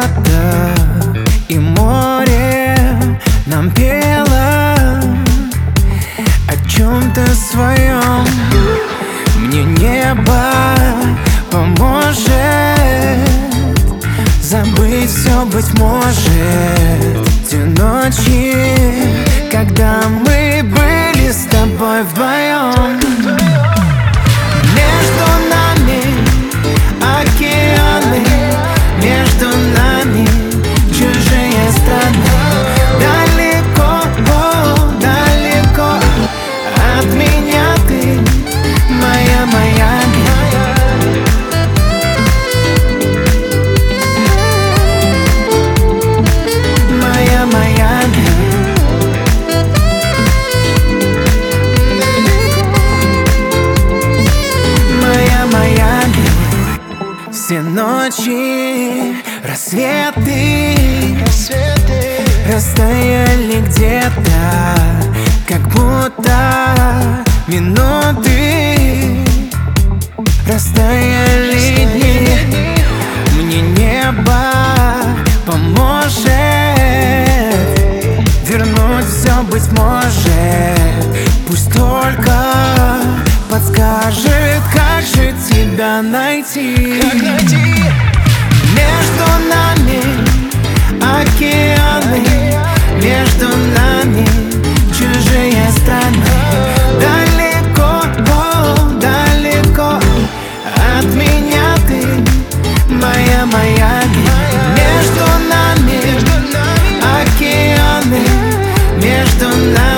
вода и море нам пело о чем-то своем. Мне небо поможет забыть все, быть может, те ночи, когда мы были с тобой вдвоем. Между нами океаны, между нами чужие страны. Далеко, далеко от меня ты, моя Майами. Моя Майами. Моя Майами. Все ночи, рассветы растаяли где-то, как будто минуты, растаяли дни. Мне небо поможет вернуть все, быть может. Пусть только подскажет, как же тебя найти. Между нами океаны, между нами чужие страны. Далеко, далеко от меня ты, моя Майами. Между нами океаны, между нами